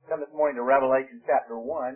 Come this morning to Revelation chapter 1.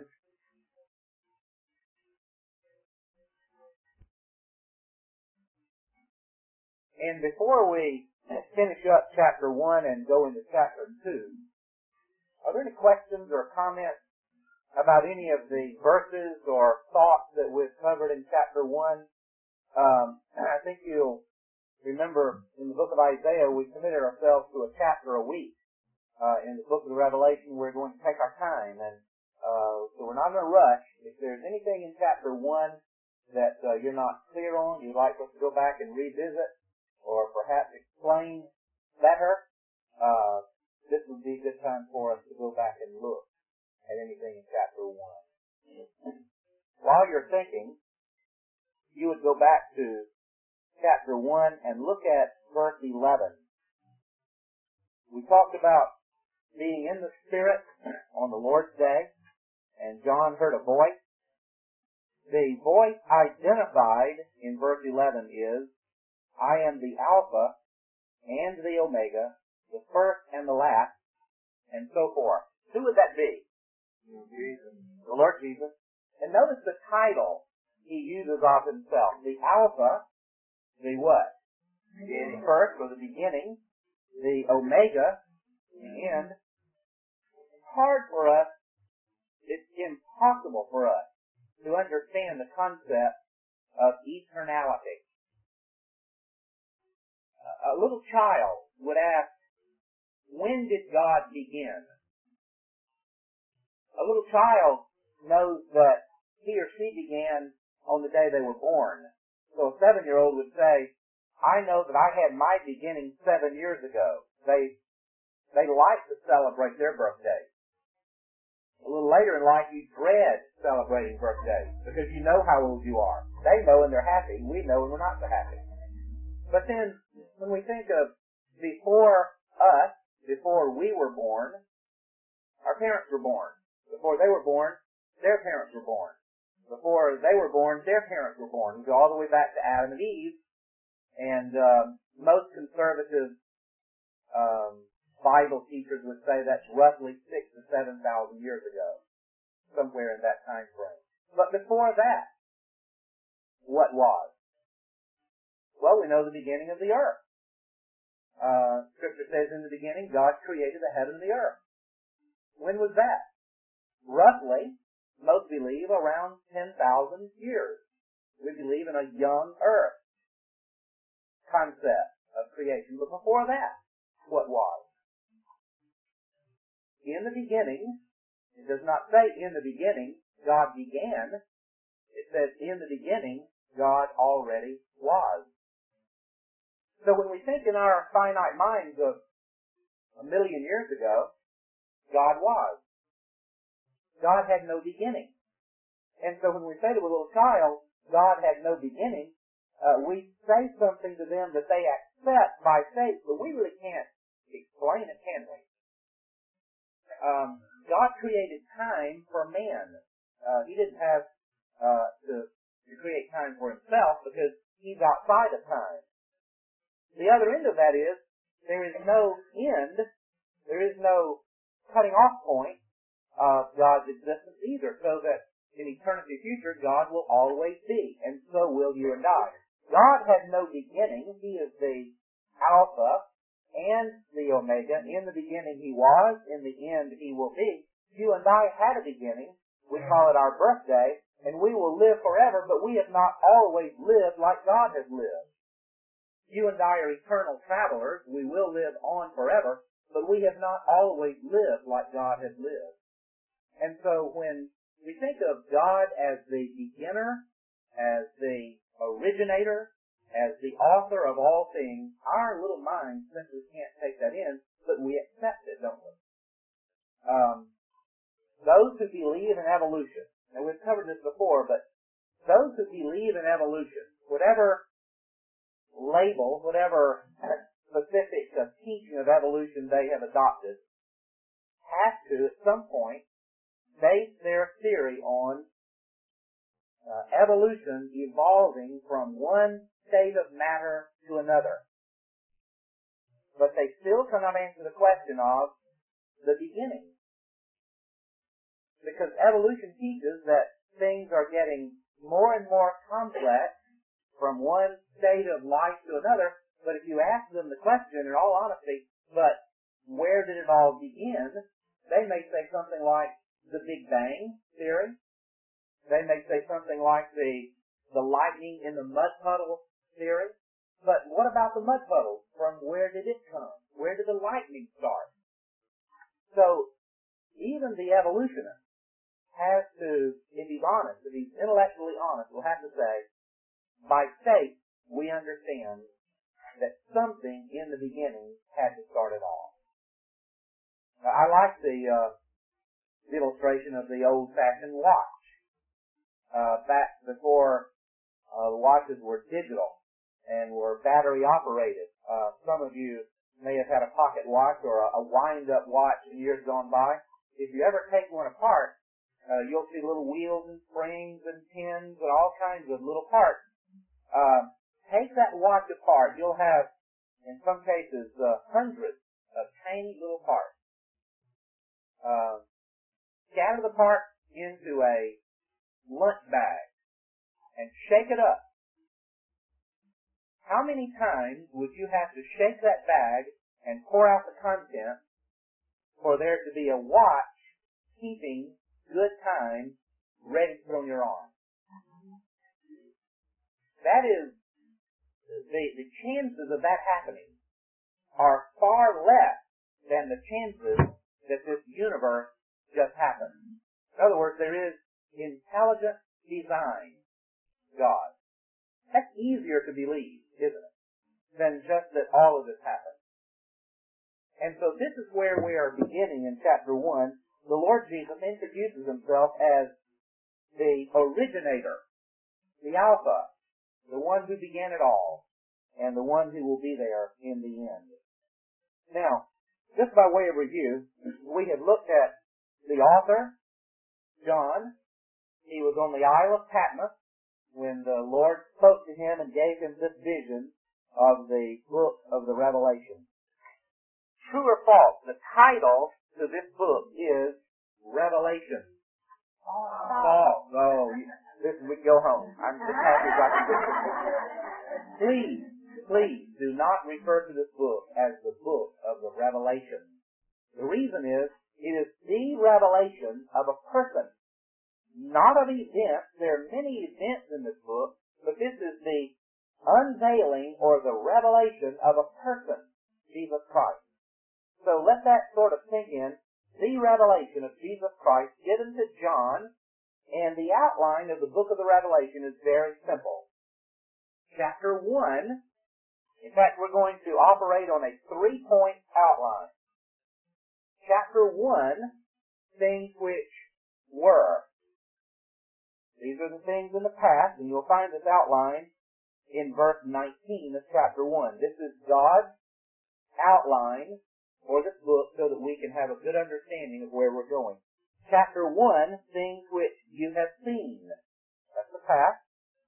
And before we finish up chapter 1 and go into chapter 2, are there any questions or comments about any of the verses or thoughts that we've covered in chapter 1? I think you'll remember in the book of Isaiah we committed ourselves to a chapter a week. In the book of the Revelation we're going to take our time, and so we're not going to rush. If there's anything in chapter 1 that you're not clear on, you'd like us to go back and revisit or perhaps explain better, this would be a good time for us to go back and look at anything in chapter 1. While you're thinking, you would go back to chapter 1 and look at verse 11. We talked about being in the Spirit on the Lord's Day, and John heard a voice. The voice identified in verse 11 is, I am the Alpha and the Omega, the first and the last, and so forth. Who would that be? Jesus. The Lord Jesus. And notice the title he uses of himself. The Alpha, the what? The first, or the beginning. The Omega, the end. It's hard for us, it's impossible for us to understand the concept of eternality. A little child would ask, when did God begin? A little child knows that he or she began on the day they were born. So a 7-year-old would say, I know that I had my beginning 7 years ago. They like to celebrate their birthday. A little later in life, you dread celebrating birthdays because you know how old you are. They know and they're happy. We know and we're not so happy. But then, when we think of before us, before we were born, our parents were born. Before they were born, their parents were born. Before they were born, their parents were born. We go all the way back to Adam and Eve. And most conservative Bible teachers would say that's roughly 6,000 to 7,000 years ago, somewhere in that time frame. But before that, what was? Well, we know the beginning of the earth. Scripture says in the beginning, God created the heaven and the earth. When was that? Roughly, most believe around 10,000 years. We believe in a young earth concept of creation. But before that, what was? In the beginning, it does not say in the beginning God began. It says in the beginning God already was. So when we think in our finite minds of 1 million years ago, God was. God had no beginning. And so when we say to a little child, God had no beginning, we say something to them that they accept by faith, but we really can't explain it, can we? God created time for man. He didn't have to create time for himself because he's outside of time. The other end of that is there is no end, there is no cutting off point of God's existence either, so that in eternity future God will always be, and so will you and I. God had no beginning. He is the Alpha and the Omega. In the beginning He was, in the end He will be. You and I had a beginning. We call it our birthday, and we will live forever, but we have not always lived like God has lived. You and I are eternal travelers. We will live on forever, but we have not always lived like God has lived. And so when we think of God as the beginner, as the originator, as the author of all things, our little minds simply can't take that in, but we accept it, don't we? Those who believe in evolution, and we've covered this before, but those who believe in evolution, whatever label, whatever specific teaching of evolution they have adopted, have to, at some point, base their theory on evolution evolving from one state of matter to another. But they still cannot answer the question of the beginning. Because evolution teaches that things are getting more and more complex from one state of life to another. But if you ask them the question, in all honesty, but where did it all begin? They may say something like the Big Bang theory. They may say something like the lightning in the mud puddle theory. But what about the mud puddle? From where did it come? Where did the lightning start? So even the evolutionist has to, if he's honest, if he's intellectually honest, will have to say, by faith, we understand that something in the beginning had to start it all. Now, I like the illustration of the old-fashioned watch. Back before the watches were digital and were battery-operated. Some of you may have had a pocket watch or a wind-up watch in years gone by. If you ever take one apart, you'll see little wheels and springs and pins and all kinds of little parts. Take that watch apart. You'll have, in some cases, hundreds of tiny little parts. Scatter the parts into a lunch bag and shake it up. How many times would you have to shake that bag and pour out the contents for there to be a watch keeping good time ready to put on your arm? That is, the chances of that happening are far less than the chances that this universe just happened. In other words, there is intelligent design God. That's easier to believe, isn't it, than just that all of this happened. And so this is where we are beginning in chapter 1. The Lord Jesus introduces himself as the originator, the Alpha, the one who began it all, and the one who will be there in the end. Now, just by way of review, we have looked at the author, John. He was on the Isle of Patmos when the Lord spoke to him and gave him this vision of the book of the Revelation. True or false, the title to this book is Revelation. False. Oh, we go home. I'm just happy about this. Please do not refer to this book as the book of the Revelation. The reason is, it is the revelation of a person, not of events. There are many events in this book, but this is the unveiling or the revelation of a person, Jesus Christ. So let that sort of sink in. The revelation of Jesus Christ given to John, and the outline of the book of the Revelation is very simple. Chapter 1, in fact, we're going to operate on a 3-point outline. Chapter 1, things which were. These are the things in the past, and you'll find this outline in verse 19 of chapter 1. This is God's outline for this book so that we can have a good understanding of where we're going. Chapter 1, things which you have seen. That's the past.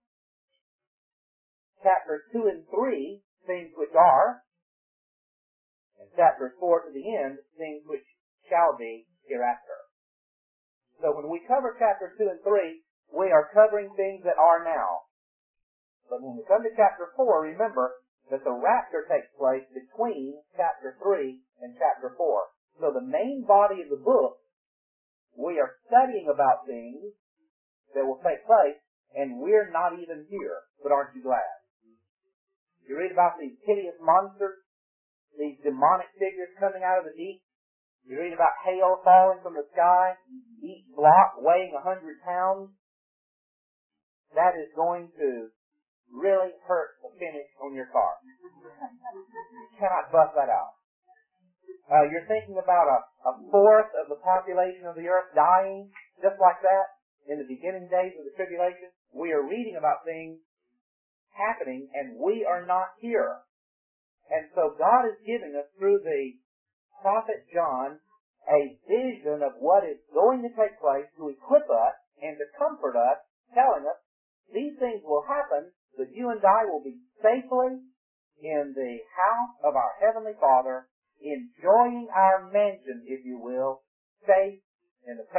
Chapters 2 and 3, things which are. And chapters 4 to the end, things which shall be hereafter. So when we cover chapters 2 and 3, we are covering things that are now. But when we come to chapter 4, remember that the rapture takes place between chapter 3 and chapter 4. So the main body of the book, we are studying about things that will take place, and we're not even here. But aren't you glad? You read about these hideous monsters, these demonic figures coming out of the deep. You read about hail falling from the sky, each block weighing 100 pounds. That is going to really hurt the finish on your car. You cannot bust that out. You're thinking about a fourth of the population of the earth dying, just like that, in the beginning days of the tribulation. We are reading about things happening, and we are not here. And so God is giving us, through the prophet John, a vision of what is going to take place to equip us and to comfort us, telling us these things will happen, but you and I will be safely in the house of our Heavenly Father, enjoying our mansion, if you will, safe in the presence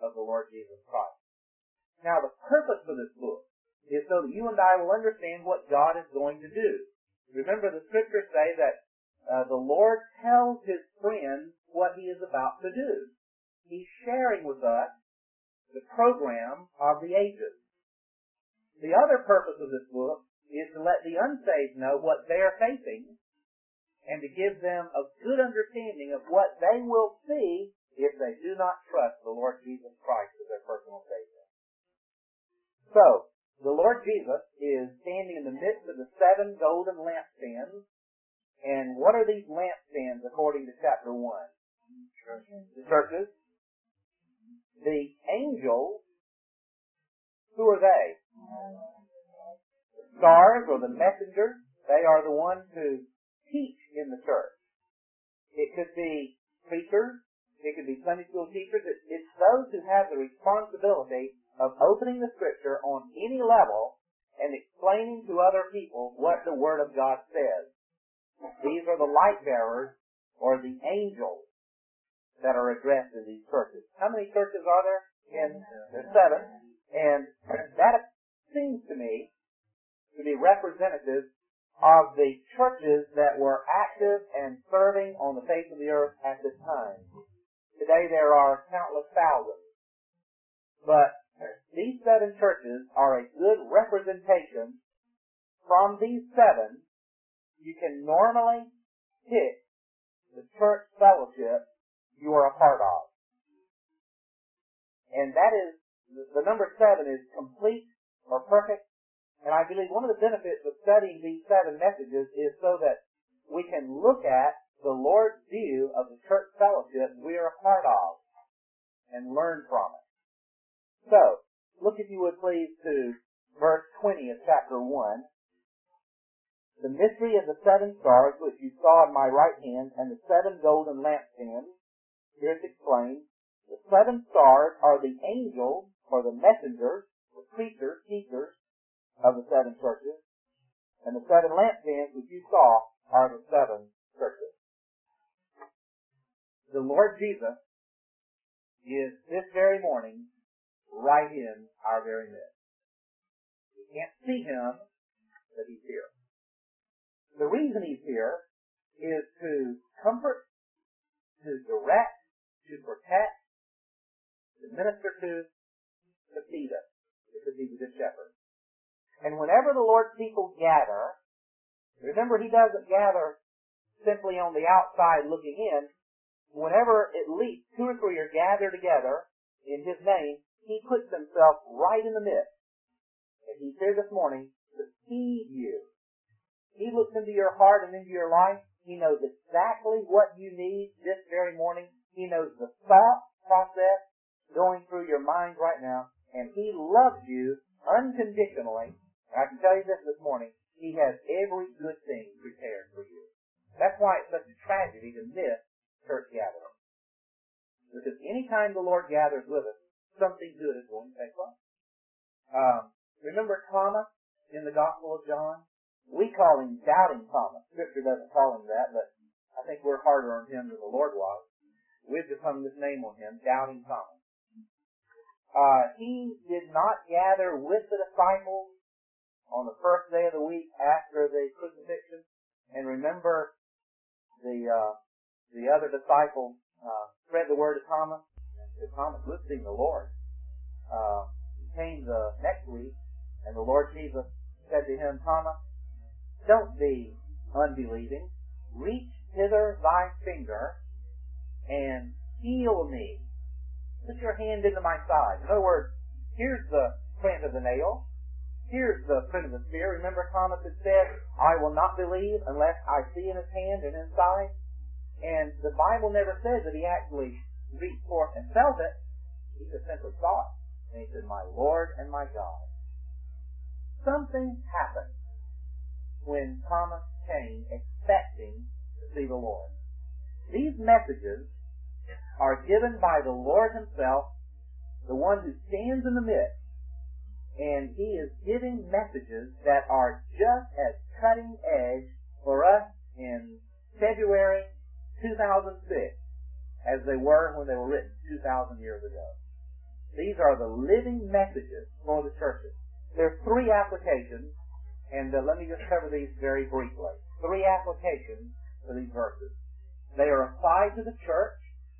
of the Lord Jesus Christ. Now, the purpose for this book is so that you and I will understand what God is going to do. Remember, the Scriptures say that the Lord tells His friends what He is about to do. He's sharing with us the program of the ages. The other purpose of this book is to let the unsaved know what they are facing and to give them a good understanding of what they will see if they do not trust the Lord Jesus Christ as their personal Savior. So, the Lord Jesus is standing in the midst of the 7 golden lampstands. And what are these lampstands according to chapter 1? The churches. The angels, who are they? The stars or the messengers, they are the ones who teach in the church. It could be preachers, it could be Sunday school teachers. It's those who have the responsibility of opening the Scripture on any level and explaining to other people what the Word of God says. These are the light bearers or the angels that are addressed in these churches. How many churches are there? There's 7. And that seems to me to be representative of the churches that were active and serving on the face of the earth at this time. Today there are countless thousands. But these 7 churches are a good representation. From these 7, you can normally pick the church fellowship you are a part of. And that is, the number 7 is complete or perfect. And I believe one of the benefits of studying these 7 messages is so that we can look at the Lord's view of the church fellowship we are a part of and learn from it. So, look if you would please to verse 20 of chapter 1. The mystery of the 7 stars which you saw in my right hand and the 7 golden lampstands. Here it's explained. The 7 stars are the angels or the messengers, the preachers, teachers of the 7 churches. And the 7 lampstands which you saw are the 7 churches. The Lord Jesus is this very morning right in our very midst. We can't see Him, but He's here. The reason He's here is to comfort, to direct, to protect, to minister to feed us. This would be the Good Shepherd. And whenever the Lord's people gather, remember He doesn't gather simply on the outside looking in. Whenever at least 2 or 3 are gathered together in His name, He puts Himself right in the midst. And He's here this morning to feed you. He looks into your heart and into your life. He knows exactly what you need this very morning. He knows the thought process going through your mind right now. And He loves you unconditionally. And I can tell you this morning, He has every good thing prepared for you. That's why it's such a tragedy to miss church gathering. Because any time the Lord gathers with us, something good is going to take place. Remember Thomas in the Gospel of John? We call him Doubting Thomas. Scripture doesn't call him that, but I think we're harder on him than the Lord was. We've just hung this name on him, Doubting Thomas. He did not gather with the disciples on the first day of the week after the crucifixion. And remember, the other disciples spread the word to Thomas. And said, Thomas, we've seen the Lord. He came the next week, and the Lord Jesus said to him, Thomas, don't be unbelieving. Reach hither thy finger and feel me. Put your hand into my side. In other words, here's the print of the nail. Here's the print of the spear. Remember Thomas had said, I will not believe unless I see in his hand and inside. And the Bible never says that he actually reached forth and felt it. He just simply saw it. And he said, my Lord and my God. Something happened when Thomas came expecting to see the Lord. These messages are given by the Lord Himself, the one who stands in the midst. And He is giving messages that are just as cutting edge for us in February 2006 as they were when they were written 2,000 years ago. These are the living messages for the churches. There are three applications, and let me just cover these very briefly. Three applications for these verses. They are applied to the church.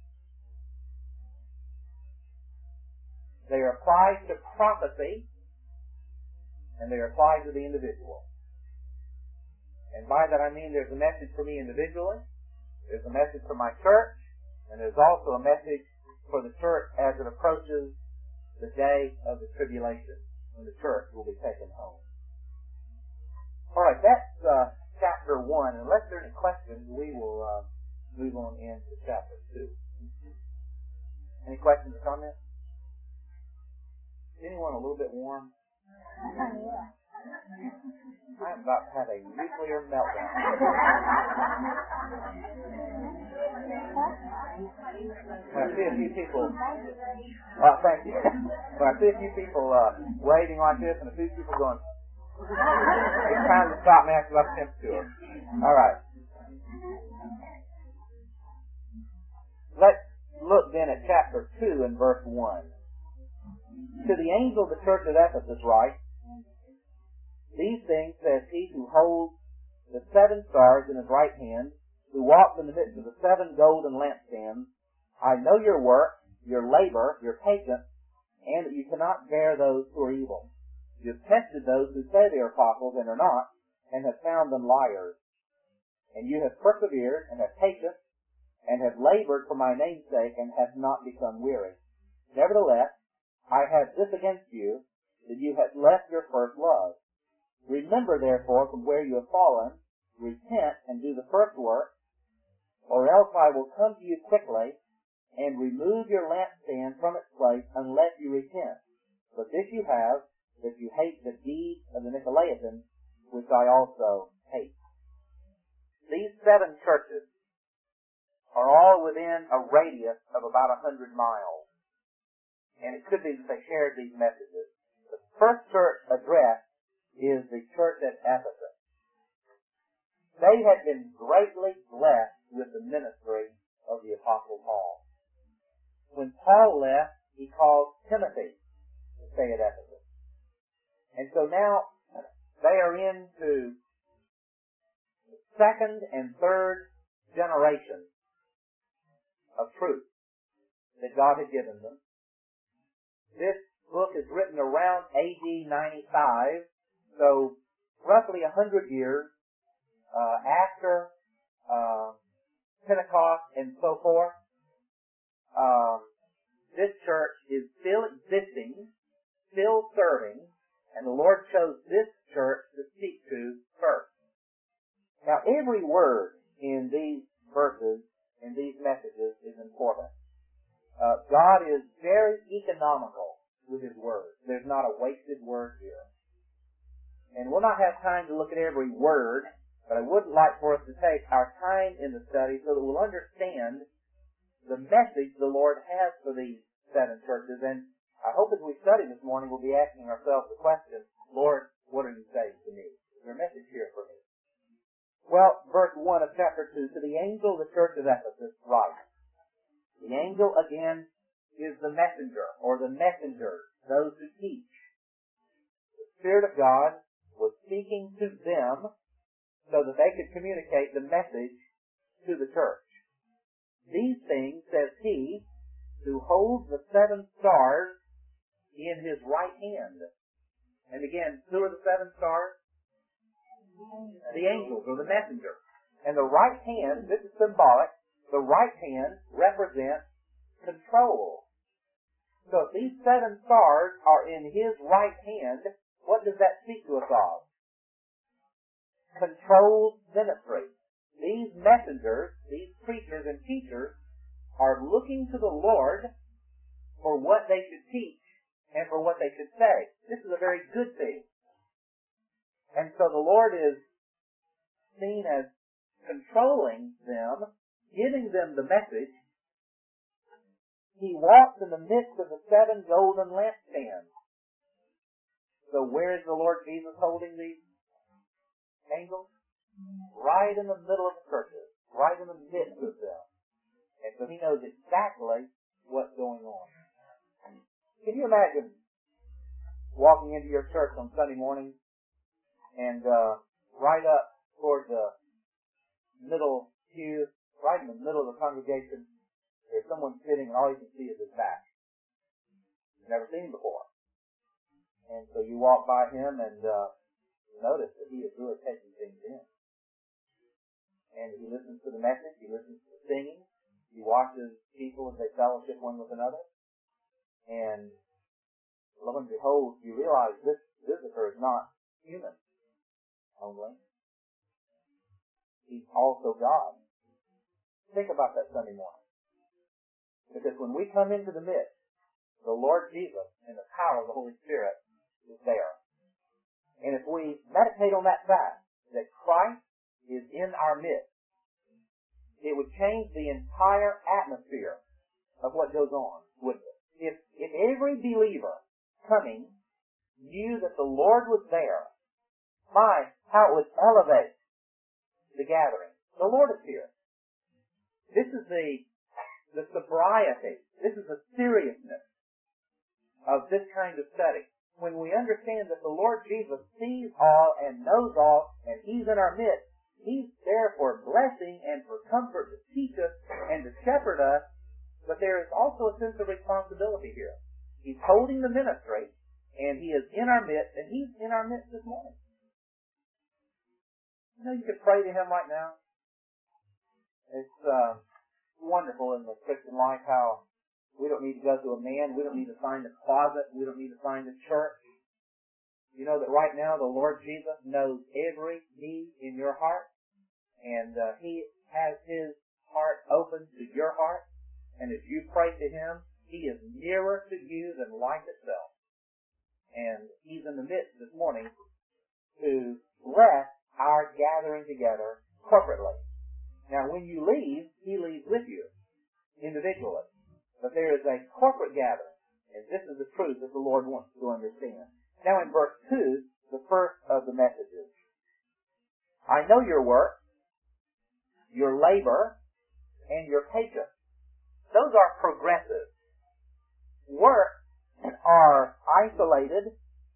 They are applied to prophecy, and they are applied to the individual. And by that I mean there's a message for me individually, there's a message for my church, and there's also a message for the church as it approaches the day of the tribulation, when the church will be taken home. Alright, that's chapter 1. Unless there are any questions, we will move on into chapter 2. Any questions or comments? Anyone a little bit warm? I'm about to have a nuclear meltdown. When I see a few people, thank you. When I see a few people waving like this, and a few people going, it's time to stop matching up temperature. All right. Let's look then at chapter 2 and verse 1. To the angel of the church of Ephesus write, these things says he who holds the 7 stars in his right hand, who walks in the midst of the 7 golden lampstands. I know your work, your labor, your patience, and that you cannot bear those who are evil. You have tested those who say they are apostles and are not, and have found them liars. And you have persevered, and have patience, and have labored for my name's sake, and have not become weary. Nevertheless, I have this against you, that you have left your first love. Remember, therefore, from where you have fallen, repent and do the first work, or else I will come to you quickly and remove your lampstand from its place unless you repent. But this you have, that you hate the deeds of the Nicolaitans, which I also hate. These 7 churches are all within a radius of about 100 miles. And it could be that they shared these messages. The first church addressed is the church at Ephesus. They had been greatly blessed with the ministry of the Apostle Paul. When Paul left, he called Timothy to stay at Ephesus. And so now they are into the second and third generation of truth that God had given them. This book is written around AD 95, so roughly 100 years after Pentecost and so forth. This church is still existing, still serving, and the Lord chose this church to speak to first. Now, every word in these verses, in these messages, is important. God is very economical with His word. There's not a wasted word here. And we'll not have time to look at every word, but I would like for us to take our time in the study so that we'll understand the message the Lord has for these 7 churches. And I hope as we study this morning, we'll be asking ourselves the question, Lord, what are you saying to me? Is there a message here for me? Well, verse 1 of chapter 2, to the angel of the church of Ephesus write. The angel, again, is the messenger, or the messengers, those who teach. The Spirit of God was speaking to them so that they could communicate the message to the church. These things says he who holds the 7 stars in his right hand. And again, who are the 7 stars? The angels, or the messenger. And the right hand, this is symbolic, the right hand represents control. So if these 7 stars are in his right hand, what does that speak to us of? Controlled ministry. These messengers, these preachers and teachers, are looking to the Lord for what they should teach and for what they should say. This is a very good thing. And so the Lord is seen as controlling them, giving them the message. He walks in the midst of the 7 golden lampstands. So where is the Lord Jesus holding these angels? Right in the middle of the churches, right in the midst of them. And so he knows exactly what's going on. Can you imagine walking into your church on Sunday morning and right up toward the middle pew, right in the middle of the congregation, there's someone sitting and all you can see is his back. You've never seen him before. And so you walk by him and you notice that he is really taking things in. And he listens to the message, he listens to the singing, he watches people as they fellowship one with another. And lo and behold, you realize this visitor is not human only. He's also God. Think about that Sunday morning. Because when we come into the midst, the Lord Jesus and the power of the Holy Spirit is there. And if we meditate on that fact, that Christ is in our midst, it would change the entire atmosphere of what goes on, wouldn't it? If every believer coming knew that the Lord was there, how it would elevate the gathering. The Lord is here. This is the sobriety. This is the seriousness of this kind of study. When we understand that the Lord Jesus sees all and knows all, and He's in our midst, He's there for blessing and for comfort to teach us and to shepherd us, but there is also a sense of responsibility here. He's holding the ministry, and He is in our midst, and He's in our midst this morning. You know, you could pray to Him right now. It's wonderful in the Christian life how we don't need to go to a man, we don't need to find a closet, we don't need to find a church. You know that right now the Lord Jesus knows every need in your heart, and He has His heart open to your heart, and as you pray to Him, He is nearer to you than life itself. And He's in the midst this morning to bless our gathering together corporately. Now when you leave, He leaves with you individually. But there is a corporate gathering, and this is the truth that the Lord wants to understand. Now in verse 2, the first of the messages. I know your work, your labor, and your patience. Those are progressive. Work are isolated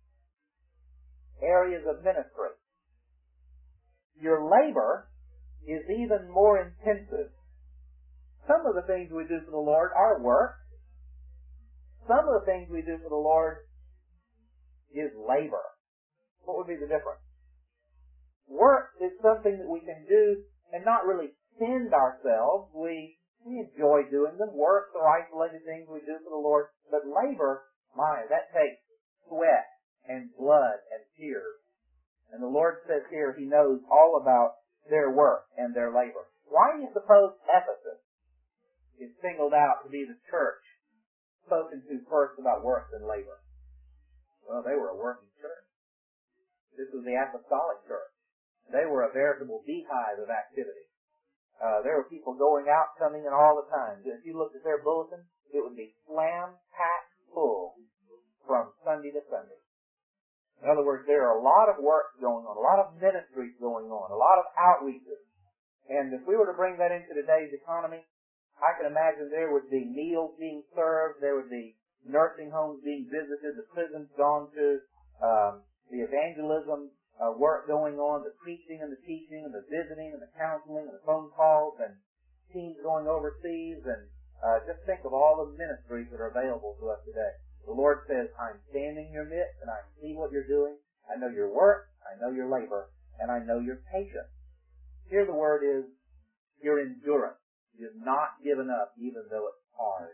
areas of ministry. Your labor is even more intensive. Some of the things we do for the Lord are work. Some of the things we do for the Lord is labor. What would be the difference? Work is something that we can do and not really send ourselves. We enjoy doing them. Works are isolated things we do for the Lord. But labor, that takes sweat and blood and tears. And the Lord says here He knows all about their work and their labor. Why do you suppose Ephesus is singled out to be the church spoken to first about works and labor? Well, they were a working church. This was the apostolic church. They were a veritable beehive of activity. There were people going out, coming in all the time. If you looked at their bulletin, it would be slam-packed full from Sunday to Sunday. In other words, there are a lot of work going on, a lot of ministries going on, a lot of outreaches. And if we were to bring that into today's economy, I can imagine there would be meals being served, there would be nursing homes being visited, the prisons gone to, the evangelism work going on, the preaching and the teaching and the visiting and the counseling and the phone calls and teams going overseas, and just think of all the ministries that are available to us today. The Lord says, I'm standing in your midst and I see what you're doing. I know your work, I know your labor, and I know your patience. Here the word is your endurance. You've not given up even though it's hard.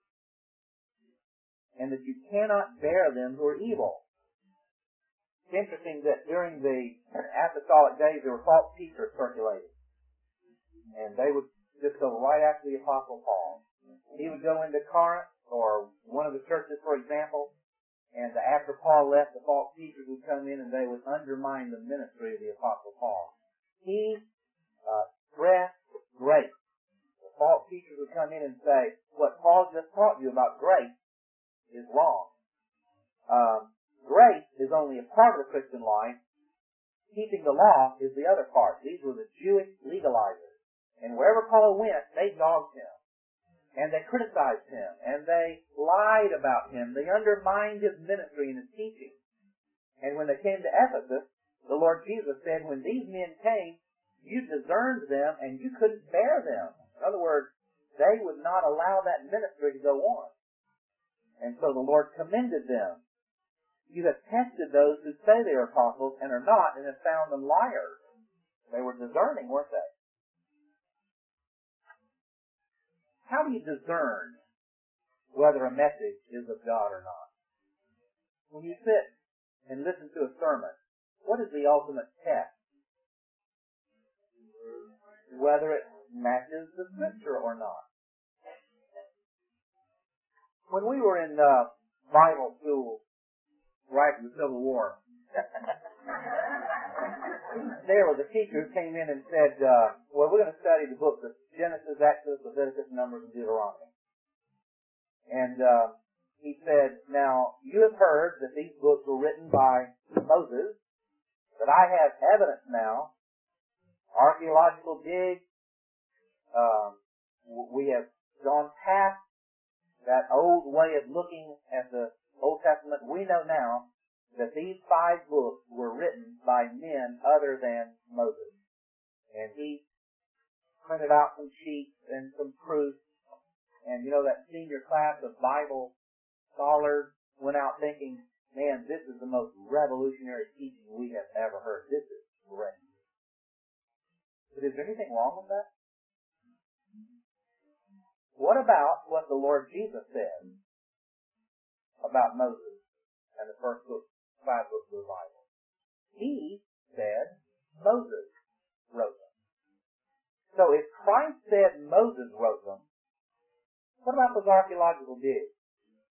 And that you cannot bear them who are evil. It's interesting that during the apostolic days there were false teachers circulating. And they would just go right after the Apostle Paul. He would go into Corinth or one of the churches, for example, and after Paul left, the false teachers would come in and they would undermine the ministry of the Apostle Paul. He stressed grace. The false teachers would come in and say, what Paul just taught you about grace is wrong. Grace is only a part of the Christian life. Keeping the law is the other part. These were the Jewish legalizers. And wherever Paul went, they dogged him. And they criticized him, and they lied about him. They undermined his ministry and his teaching. And when they came to Ephesus, the Lord Jesus said, when these men came, you discerned them and you couldn't bear them. In other words, they would not allow that ministry to go on. And so the Lord commended them. You have tested those who say they are apostles and are not, and have found them liars. They were discerning, weren't they? How do you discern whether a message is of God or not? When you sit and listen to a sermon, what is the ultimate test? Whether it matches the Scripture or not. When we were in Bible school right after the Civil War, there was a teacher who came in and said, well, we're going to study the books of Genesis, Exodus, Leviticus, Numbers, and Deuteronomy. And he said, now, you have heard that these books were written by Moses, but I have evidence now, archaeological digs, we have gone past that old way of looking at the Old Testament. We know now that these 5 books were written by men other than Moses. And he printed out some sheets and some proofs. And you know, that senior class of Bible scholars went out thinking, man, this is the most revolutionary teaching we have ever heard. This is great. But is there anything wrong with that? What about what the Lord Jesus said about Moses and the first 5 books of the Bible? He said Moses wrote them. So if Christ said Moses wrote them, what about those archaeological digs?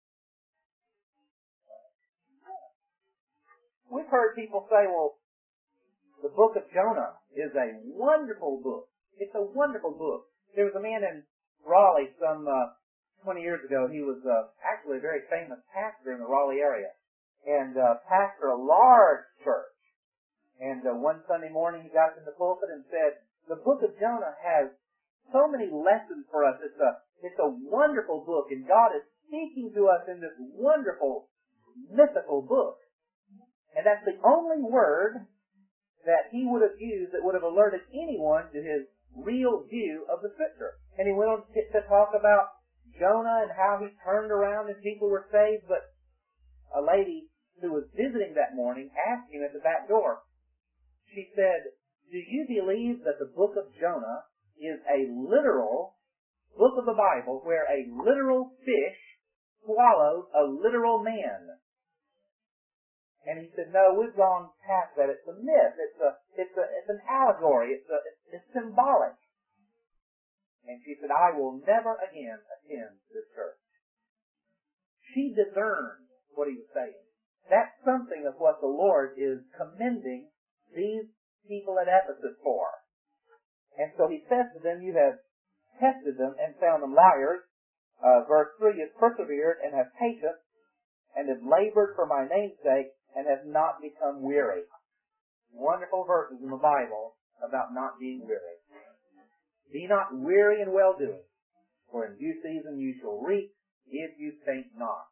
We've heard people say, well, the book of Jonah is a wonderful book. It's a wonderful book. There was a man in Raleigh some 20 years ago. He was actually a very famous pastor in the Raleigh area, and pastored a large church. And one Sunday morning he got up in the pulpit and said, the book of Jonah has so many lessons for us. It's a wonderful book, and God is speaking to us in this wonderful mythical book. And that's the only word that he would have used that would have alerted anyone to his real view of the Scripture. And he went on to talk about Jonah and how he turned around and people were saved. But a lady who was visiting that morning asked him at the back door, she said, do you believe that the book of Jonah is a literal book of the Bible where a literal fish swallowed a literal man? And he said, no, we've gone past that. It's a myth. It's an allegory. It's symbolic. And she said, I will never again attend this church. She discerned what he was saying. That's something of what the Lord is commending these people at Ephesus for. And so he says to them, you have tested them and found them liars. Verse 3, you have persevered and have patience and have labored for my name's sake and have not become weary. Wonderful verses in the Bible about not being weary. Be not weary in well-doing, for in due season you shall reap if you faint not.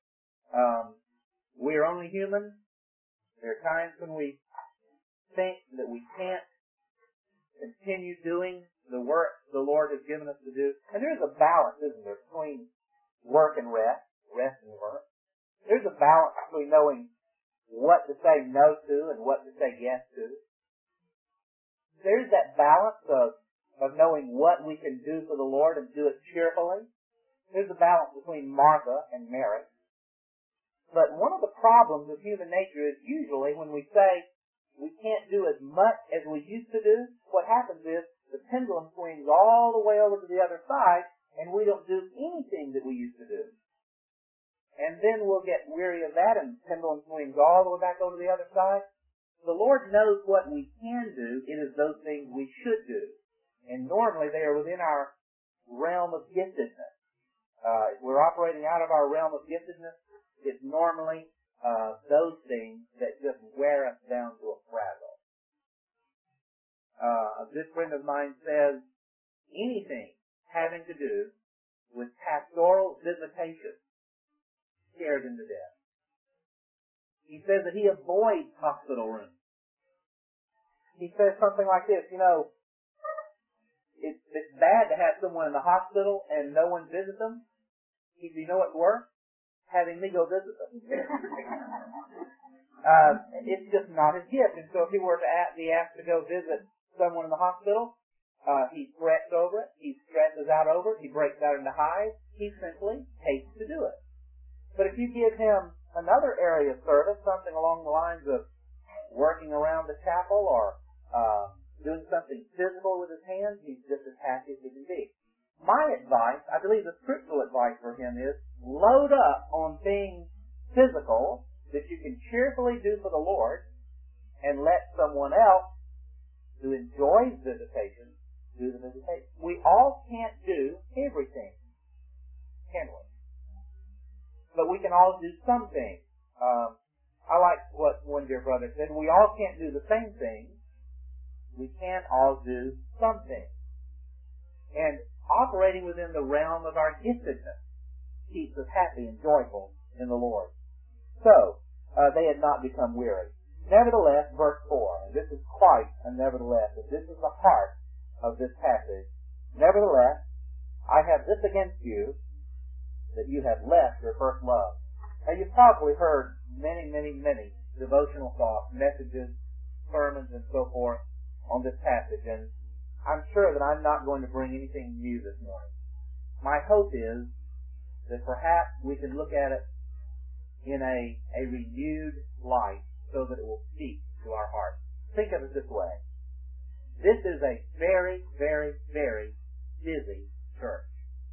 We are only human. There are times when we think that we can't continue doing the work the Lord has given us to do. And there's a balance, isn't there, between work and rest and work. There's a balance between knowing what to say no to and what to say yes to. There's that balance of knowing what we can do for the Lord and do it cheerfully. There's a balance between Martha and Mary. But one of the problems of human nature is usually when we say we can't do as much as we used to do, what happens is the pendulum swings all the way over to the other side and we don't do anything that we used to do. And then we'll get weary of that and the pendulum swings all the way back over to the other side. The Lord knows what we can do. It is those things we should do. And normally they are within our realm of giftedness. If we're operating out of our realm of giftedness, it's normally those things that just wear us down to a frazzle. A good friend of mine says anything having to do with pastoral visitation scared him to death. He says that he avoids hospital rooms. He says something like this, it's bad to have someone in the hospital and no one visits them. You know what's worse? Having me go visit them. It's just not his gift. And so if he were to be asked to go visit someone in the hospital, he frets over it. He stresses out over it. He breaks out into hives. He simply hates to do it. But if you give him another area of service, something along the lines of working around the chapel or doing something physical with his hands, he's just as happy as he can be. My advice, I believe the scriptural advice for him is, load up on things physical that you can cheerfully do for the Lord, and let someone else who enjoys visitation do the visitation. We all can't do everything, can we? But we can all do something. I like what one dear brother said. We all can't do the same thing. We can all do something. And operating within the realm of our giftedness keeps us happy and joyful in the Lord. So, they had not become weary. Nevertheless, verse 4, and this is quite a nevertheless, and this is the heart of this passage. Nevertheless, I have this against you, that you have left your first love. Now, you've probably heard many, many, many devotional thoughts, messages, sermons, and so forth on this passage, and I'm sure that I'm not going to bring anything new this morning. My hope is that perhaps we can look at it in a renewed light so that it will speak to our hearts. Think of it this way. This is a very, very, very busy church.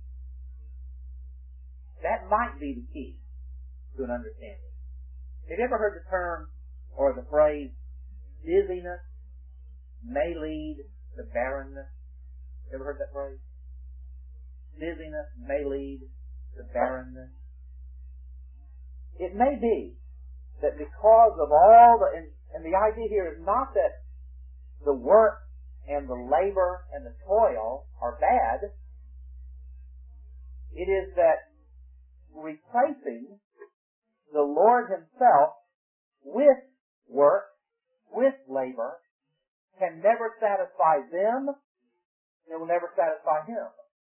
That might be the key to an understanding. Have you ever heard the term or the phrase, busyness may lead to barrenness? You ever heard that phrase? Busyness may lead to barrenness. It may be that because of all and the idea here is not that the work and the labor and the toil are bad. It is that replacing the Lord Himself with work, with labor, can never satisfy them, and it will never satisfy Him.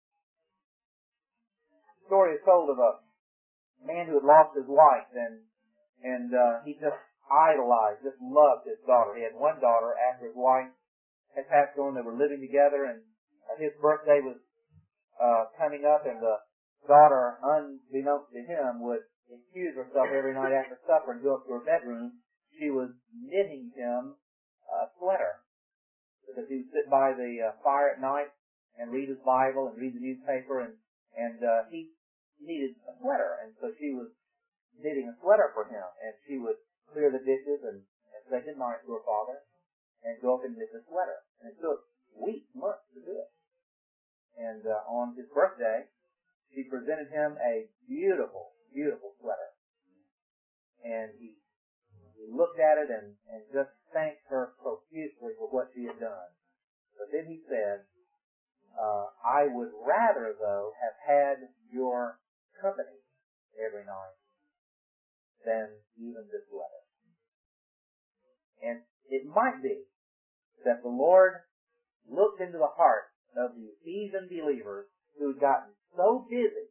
The story is told of a man who had lost his wife, and he just idolized, just loved his daughter. He had one daughter after his wife had passed on. They were living together, and his birthday was coming up, and the daughter, unbeknownst to him, would excuse herself every night after supper and go up to her bedroom. She was knitting him a sweater, because he would sit by the fire at night and read his Bible and read the newspaper, and he needed a sweater, and so she was knitting a sweater for him, and she would clear the dishes and say good night to her father and go up and knit the sweater. And it took weeks, months to do it. And on his birthday, she presented him a beautiful, beautiful sweater. And he looked at it and just thanked her profusely for what she had done. But then he said, I would rather, though, have had your company every night than even this letter. And it might be that the Lord looked into the heart of the Ephesian believers who had gotten so busy,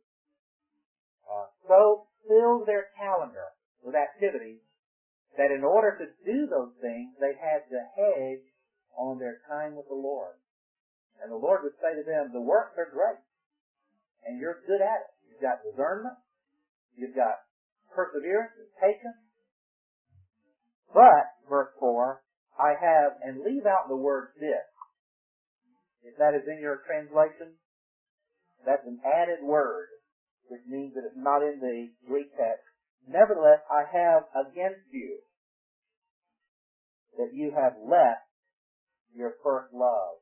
so filled their calendar with activities, that in order to do those things, they had to hedge on their time with the Lord. And the Lord would say to them, the works are great, and you're good at it. You've got discernment, you've got perseverance and patience. But, verse 4, I have, and leave out the word this. If that is in your translation, that's an added word, which means that it's not in the Greek text. Nevertheless, I have against you that you have left your first love.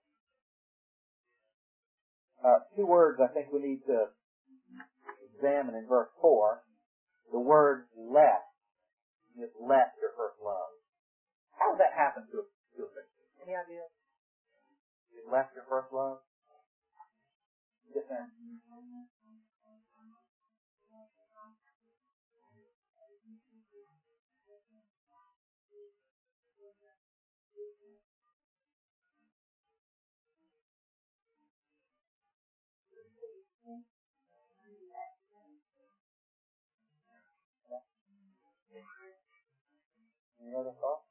Two words I think we need to examine in verse 4. The word left. You have left your first love. How does that happen to a Christian? Any idea? You left your first love? Yes, ma'am. Any other thoughts?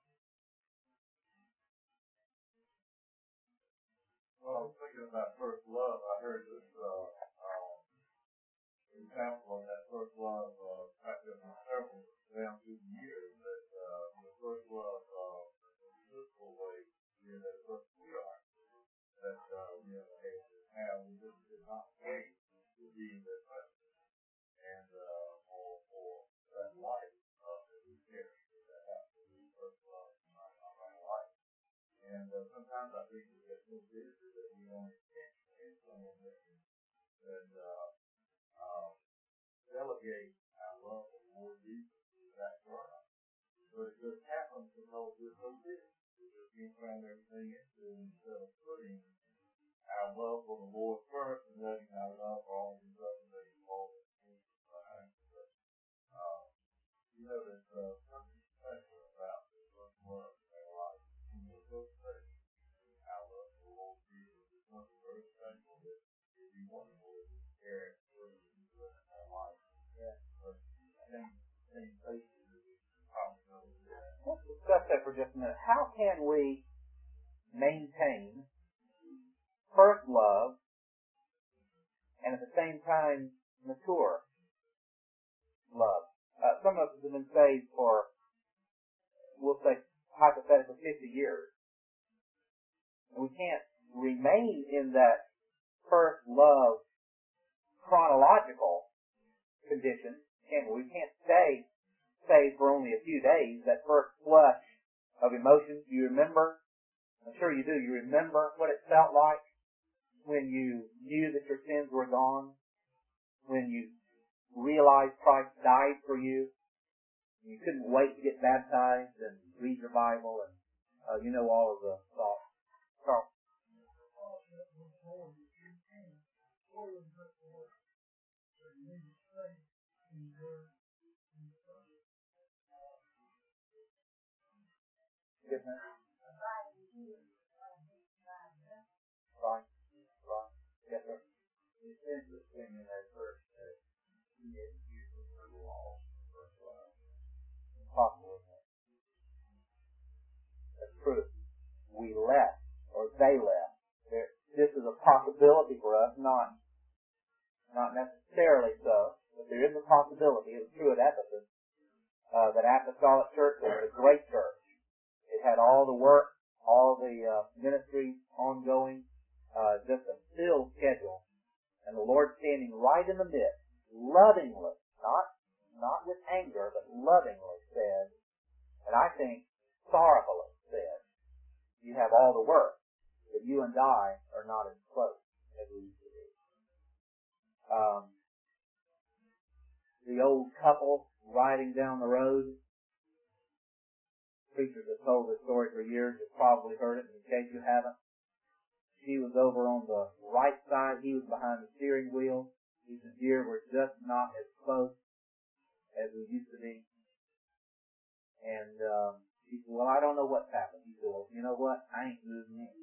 Well, I was thinking about first love. I heard this example of that first love practiced in several down through the years. That the first love, in a physical way, that first sweetheart that how we just did not wait to be in their presence and for that life that we cherish. That has to be first love in our life. And sometimes I think we get so busy that we don't intentionally, and someone that delegate our love of more Jesus to that world. But it just happens because we're so busy. We're just being crammed everything into instead of putting our love for the Lord first and letting our love for all these other things fall behind. But there's something special about this first love in our life. We're so special. Our love for the Lord Jesus is something very special that would be wonderful if we shared with our life. Yeah. But same places that we probably know that. Let's discuss that for just a minute. How can we maintain first love and at the same time mature love? Some of us have been saved for, we'll say, hypothetically 50 years. And we can't remain in that first love chronological condition, can we? We can't stay saved for only a few days. That first flush of emotions, you remember? I'm sure you do. You remember what it felt like when you knew that your sins were gone, when you realized Christ died for you. You couldn't wait to get baptized and read your Bible, and you know all of the thoughts. Carl. Yes, ma'am. Right. Right. Yes, sir. It's interesting in that verse that he had used the law first love. Possible, isn't it? That's true. We left, or they left. This is a possibility for us, not necessarily so, but there is a possibility. It was true at Ephesus. That apostolic church was a great church. It had all the work, all the ministries ongoing, just a filled schedule. And the Lord standing right in the midst, lovingly, not with anger, but lovingly said, and I think sorrowfully said, you have all the work, but you and I are not as close as we used to be. The old couple riding down the road, preachers have told this story for years, you've probably heard it, in case you haven't. She was over on the right side, he was behind the steering wheel. He said, dear, we're just not as close as we used to be. And she said, well, I don't know what's happened. He said, well, you know what? I ain't moving in.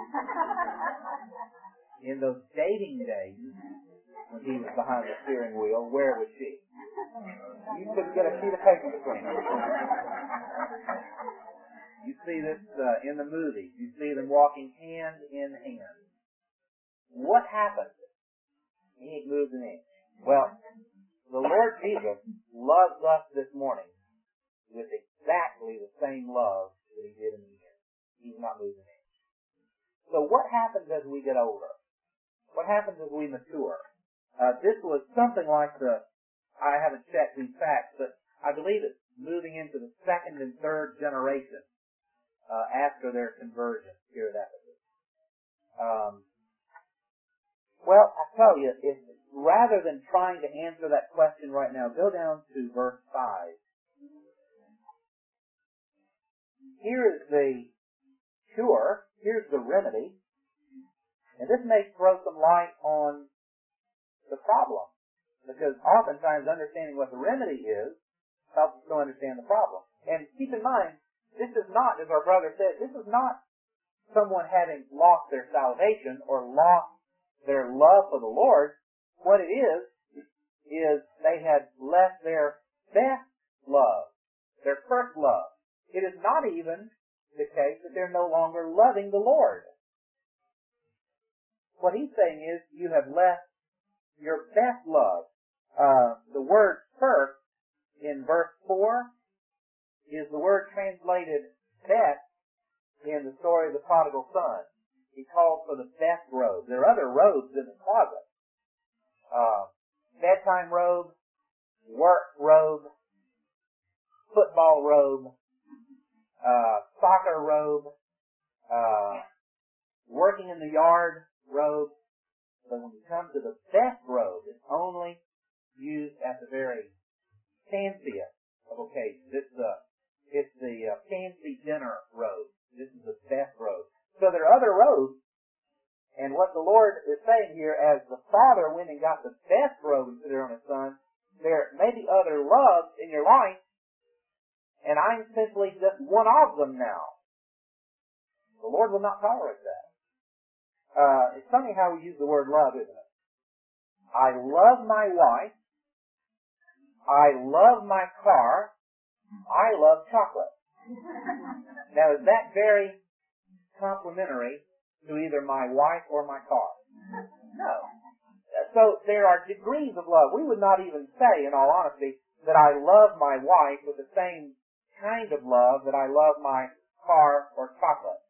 In those dating days, when he was behind the steering wheel, where was she? You couldn't get a sheet of paper between them. You see this in the movies. You see them walking hand in hand. What happened? He ain't moved an inch. Well, the Lord Jesus loves us this morning with exactly the same love that he did in the end. He's not moved an inch. So what happens as we get older? What happens as we mature? This was something like I haven't checked these facts, but I believe it's moving into the second and third generation after their conversion here at Ephesus. Well, I tell you, rather than trying to answer that question right now, go down to verse 5. Here is the cure. Here's the remedy. And this may throw some light on the problem. Because oftentimes understanding what the remedy is helps us to understand the problem. And keep in mind, This is not, as our brother said, this is not someone having lost their salvation or lost their love for the Lord. What it is they had left their best love, their first love. It is not even the case that they're no longer loving the Lord. What he's saying is, you have left your best love. The word first in verse 4 is the word translated best in the story of the prodigal son. He calls for the best robe. There are other robes in the closet. Bedtime robe, work robe, football robe, soccer robe, working in the yard robe. But when you come to the best robe, it's only used at the very fanciest of occasions. It's the fancy dinner robe. This is the best robe. So there are other robes, and what the Lord is saying here, as the Father went and got the best robe and put it on His Son, there may be other loves in your life, and I'm simply just one of them now. The Lord will not tolerate that. It's funny how we use the word love, isn't it? I love my wife. I love my car. I love chocolate. Now, is that very complimentary to either my wife or my car? No. So there are degrees of love. We would not even say, in all honesty, that I love my wife with the same kind of love that I love my car or chocolate.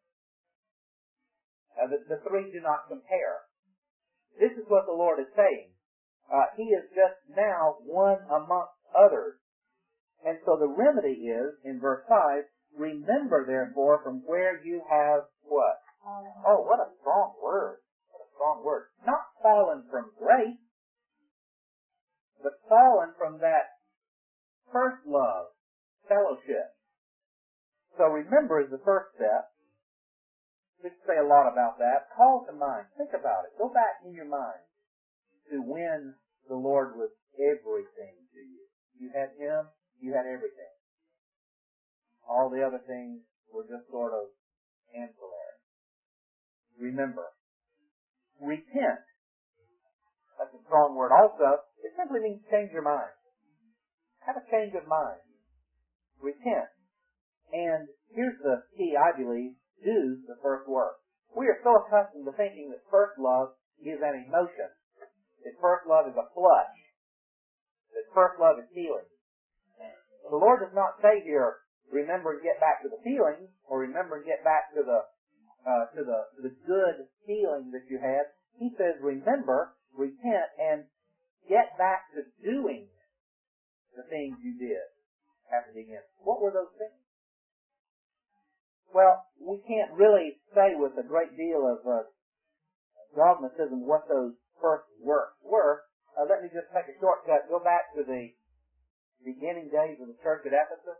The three do not compare. This is what the Lord is saying. He is just now one amongst others. And so the remedy is, in verse 5, remember therefore from where you have what? Oh, what a strong word. What a strong word. Not fallen from grace, but fallen from that first love, fellowship. So remember is the first step. We could say a lot about that. Call to mind. Think about it. Go back in your mind to when the Lord was everything to you. You had Him, you had everything. All the other things were just sort of ancillary. Remember. Repent. That's a strong word. Also, it simply means change your mind. Have a change of mind. Repent. And here's the key, I believe. Do the first work. We are so accustomed to thinking that first love is an emotion. That first love is a flush. That first love is feeling. The Lord does not say here, remember and get back to the feelings, or remember and get back to the good feeling that you had. He says, remember, repent, and get back to doing the things you did at the beginning. What were those things? Well, we can't really say with a great deal of dogmatism what those first works were. Let me just take a shortcut. Go back to the beginning days of the church at Ephesus.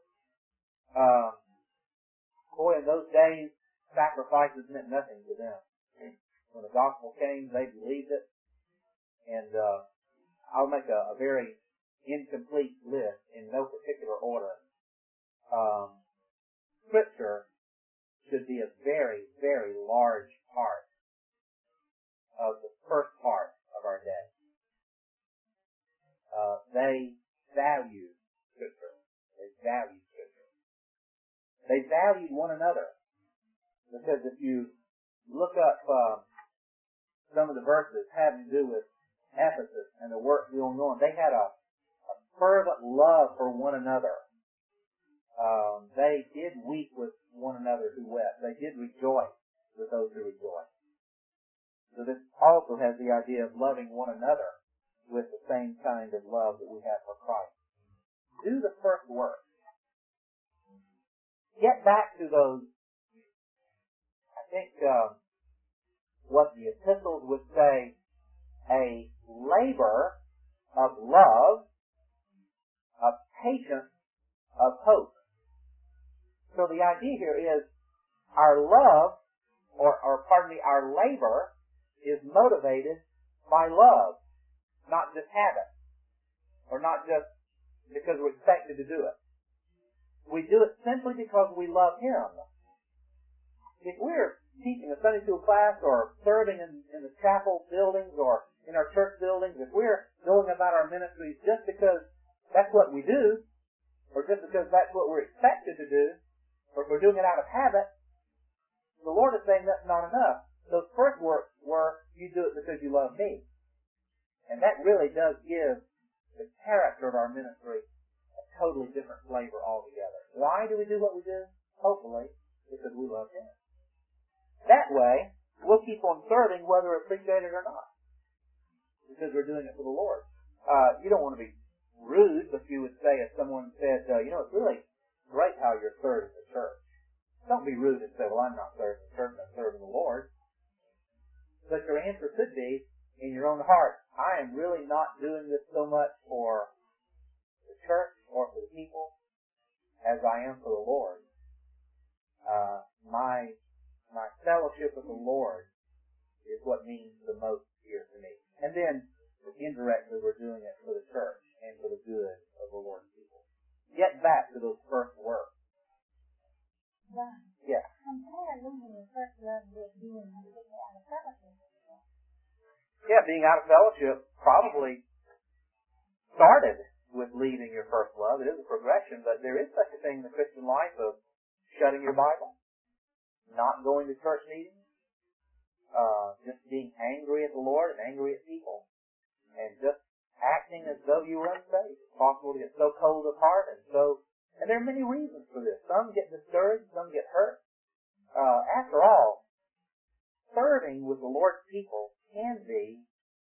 Boy, in those days, sacrifices meant nothing to them. When the gospel came, they believed it. And I'll make a very incomplete list in no particular order. Scripture should be a very, very large part of the first part of our day. They valued Scripture. They valued Scripture. They valued one another. Because if you look up some of the verses having to do with Ephesus and the work going on, they had a fervent love for one another. They did weep with one another who wept. They did rejoice with those who rejoiced. So this also has the idea of loving one another with the same kind of love that we have for Christ. Do the first work. Get back to those, I think, what the epistles would say, a labor of love, of patience, of hope. So the idea here is our love, our labor is motivated by love, not just habit, or not just because we're expected to do it. we do it simply because we love Him. If we're teaching a Sunday school class or serving in the chapel buildings or in our church buildings, if we're going about our ministries just because that's what we do, or just because that's what we're expected to do, or if we're doing it out of habit, the Lord is saying that's not enough. Those first works were, you do it because you love me. And that really does give the character of our ministry a totally different flavor altogether. Why do we do what we do? Hopefully, because we love Him. That way, we'll keep on serving whether appreciated or not, because we're doing it for the Lord. You don't want to be rude, but you would say if someone said, it's really great how you're serving the church. Don't be rude and say, well, I'm not serving the church, I'm serving the Lord. But your answer could be, in your own heart, I am really not doing this so much for the church or for the people as I am for the Lord. My fellowship with the Lord is what means the most here to me. And then, indirectly, we're doing it for the church and for the good of the Lord's people. Get back to those first works. Right. Yeah. Compare losing your first love with being out of fellowship. Yeah, being out of fellowship probably started with leaving your first love. It is a progression, but there is such a thing in the Christian life of shutting your Bible, not going to church meetings, just being angry at the Lord and angry at people, and just acting as though you were unsaved. It's possible to get so cold of heart and there are many reasons for this. Some get discouraged, some get hurt. After all, serving with the Lord's people can be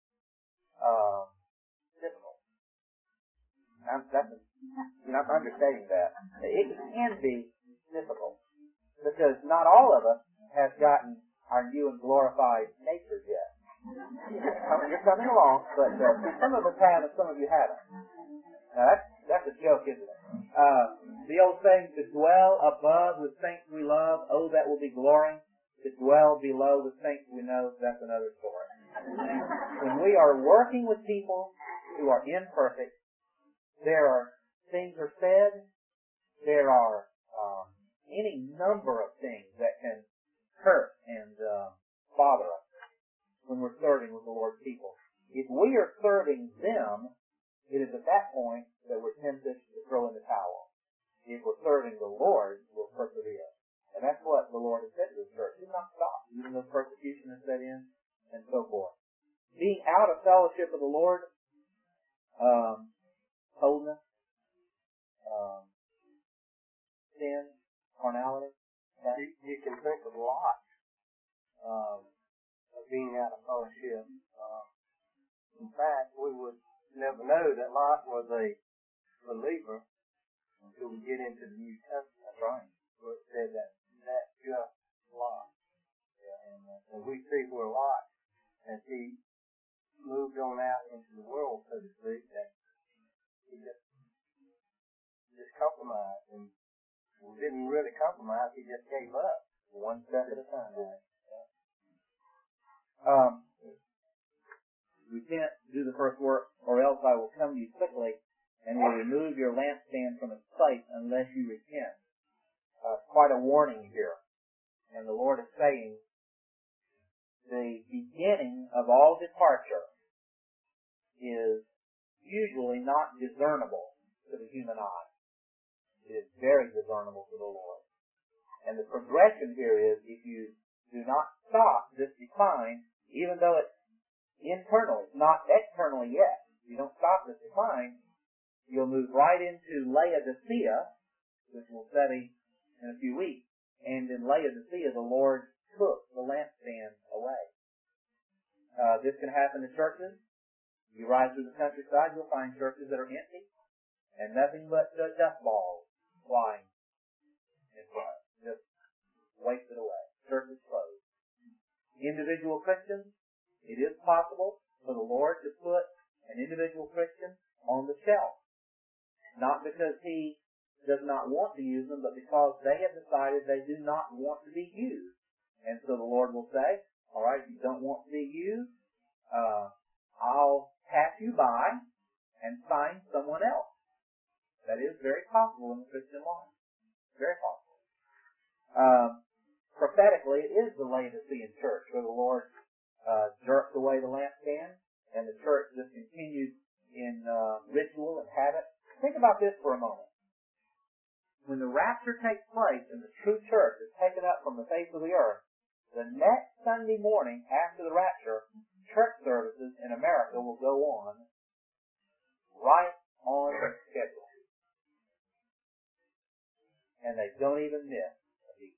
difficult. I'm understating that. It can be difficult because not all of us have gotten our new and glorified natures yet. You're coming along, but some of us have and some of you haven't. Now that's a joke, isn't it? The old saying, to dwell above with saints we love, oh, that will be glory. To dwell below the saints we know, that's another story. When we are working with people who are imperfect, there are things are said, there are any number of things that can hurt and bother us when we're serving with the Lord's people. If we are serving them, it is at that point that we're tempted to throw in the towel. If we're serving the Lord, we'll persevere. And that's what the Lord has said to the church. Do not stop, even though persecution is set in, and so forth. Being out of fellowship with the Lord, coldness, sin, carnality. You can think of Lot of being out of fellowship. In fact, we would never know that Lot was a believer until we get into the New Testament. That's right. Where it said that just Lot. Yeah, and we see where Lot, as he moved on out into the world, so to speak, that he just compromised. And he didn't really compromise, he just gave up. One step at a time. Repent, do the first work, or else I will come to you quickly and will remove your lampstand from its place unless you repent. Quite a warning here. And the Lord is saying the beginning of all departure is usually not discernible to the human eye. It is very discernible to the Lord. And the progression here is if you do not stop this decline, even though it's internal, it's not externally yet. If you don't stop this decline, you'll move right into Laodicea, which we'll study in a few weeks. And in Laodicea, the Lord took the lampstand away. This can happen in churches. You ride through the countryside, you'll find churches that are empty and nothing but dust balls flying in front. Just wasted away. Churches closed. Individual Christians, it is possible for the Lord to put an individual Christian on the shelf. Not because He does not want to use them, but because they have decided they do not want to be used. And so the Lord will say, all right, if you don't want to be used, I'll pass you by and find someone else. That is very possible in the Christian life. Very possible. Prophetically, it is the Laodicean church where the Lord jerked away the lampstand, and the church just continued in ritual and habit. Think about this for a moment. When the rapture takes place and the true church is taken up from the face of the earth, the next Sunday morning after the rapture, church services in America will go on right on schedule. And they don't even miss a beat.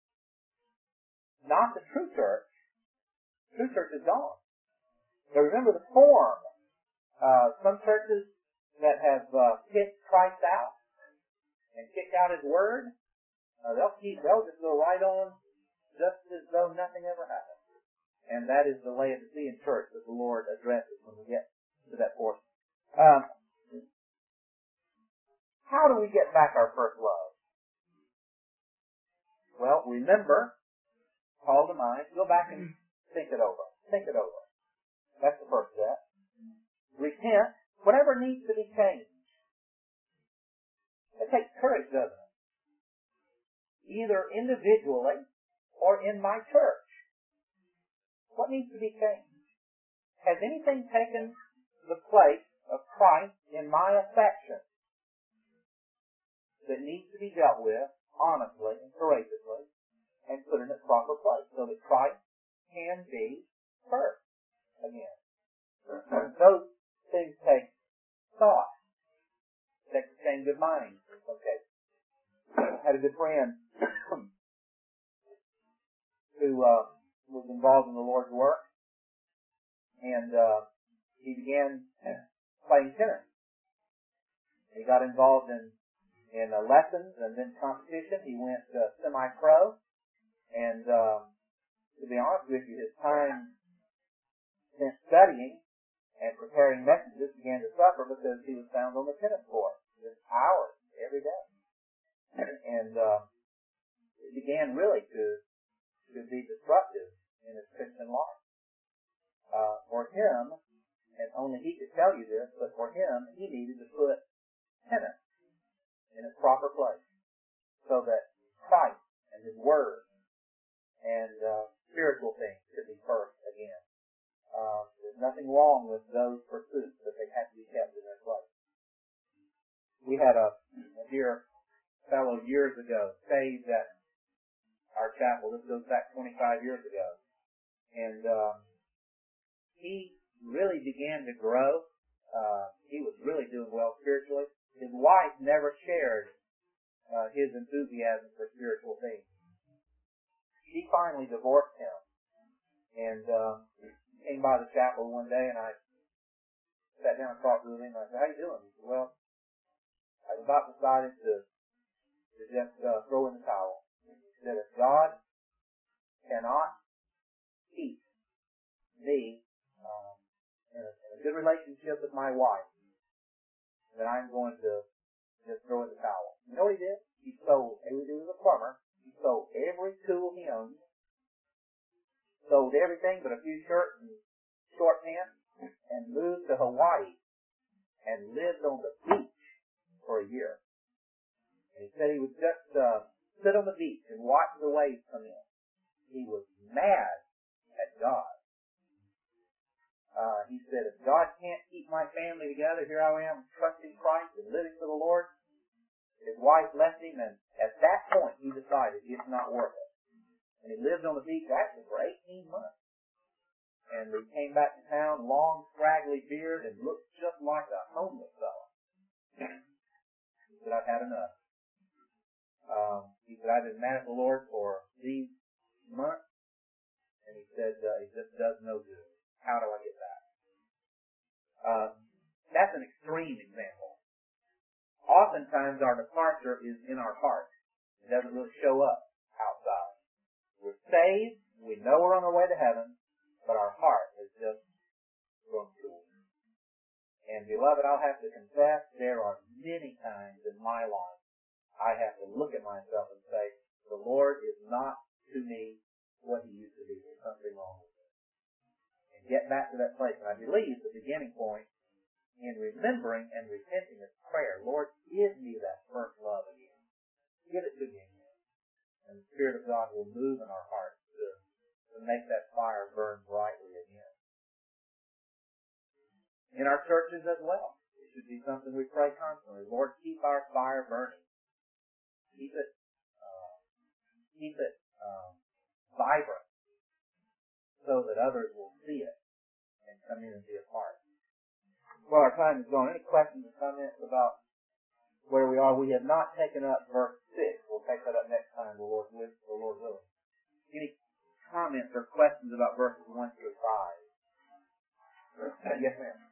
Not the true church. True church is gone. But remember the form. Some churches that have kicked Christ out and kicked out His Word, they'll just go right on just as though nothing ever happened. And that is the Laodicean church that the Lord addresses when we get to that portion. How do we get back our first love? Well, remember, call to mind, go back and think it over. Think it over. That's the first step. Repent, whatever needs to be changed. It takes courage, doesn't it? Either individually or in my church. What needs to be changed? Has anything taken the place of Christ in my affection that needs to be dealt with honestly and courageously and put in its proper place so that Christ can be first again? Those things take thought. Take the same good mind. Okay. I had a good friend who was involved in the Lord's work, and he began playing tennis. He got involved in lessons and then competition. He went semi-pro, and to be honest with you, his time spent studying and preparing messages began to suffer because he was found on the tennis court just hours every day. And it began really to be disruptive in his Christian life. For him, and only he could tell you this, but for him, he needed to put tennis in its proper place so that Christ and His Word and spiritual things could be first again. There's nothing wrong with those pursuits, but they have to be kept in their place. We had a dear fellow years ago saved at our chapel. This goes back 25 years ago. And he really began to grow. He was really doing well spiritually. His wife never shared his enthusiasm for spiritual things. She finally divorced him. And came by the chapel one day, and I sat down and talked with him. I said, "How you doing?" He said, "Well, I've about decided to just throw in the towel." He said, "If God cannot keep me in a good relationship with my wife, then I'm going to just throw in the towel." You know what he did? He sold. He was a plumber. He sold every tool he owned. Sold everything but a few shirts and short pants, and moved to Hawaii and lived on the beach for a year. And he said he would just sit on the beach and watch the waves come in. He was mad at God. He said, "If God can't keep my family together, here I am trusting Christ and living for the Lord." His wife left him, and at that point he decided it's not worth it. And he lived on the beach actually for 18 months. And he came back to town, long, scraggly beard, and looked just like a homeless fellow. He said, "I've had enough." He said, "I've been mad at the Lord for these months." And he said, "It just does no good. How do I get back?" That's an extreme example. Oftentimes our departure is in our heart. It doesn't really show up outside. We're saved, we know we're on our way to heaven, but our heart has just grown cool. And beloved, I'll have to confess, there are many times in my life I have to look at myself and say, the Lord is not to me what He used to be. There's something wrong with it. And get back to that place. And I believe the beginning point in remembering and repenting is prayer. Lord, give me that first love again. Give it to me will move in our hearts to make that fire burn brightly again. In our churches as well. It should be something we pray constantly. Lord, keep our fire burning. Keep it vibrant so that others will see it and come in and be a part. Well, our time is gone. Any questions or comments about where we are? We have not taken up verse 6. We'll take that up next time, the Lord willing. Any comments or questions about verses 1 through 5? Yes, ma'am.